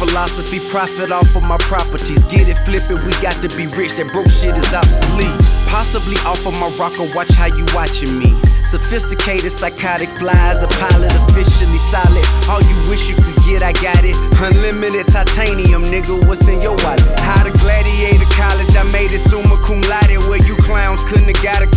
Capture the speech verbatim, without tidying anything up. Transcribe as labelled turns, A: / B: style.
A: philosophy, profit off of my properties. Get it, flip it, we got to be rich. That broke shit is obsolete. Possibly off of my rocker, watch how you watching me. Sophisticated, psychotic flies, a pilot officially solid. All you wish you could get, I got it. Unlimited titanium, nigga, what's in your wallet? How to gladiator college, I made it summa cum laude. Where you clowns couldn't have got a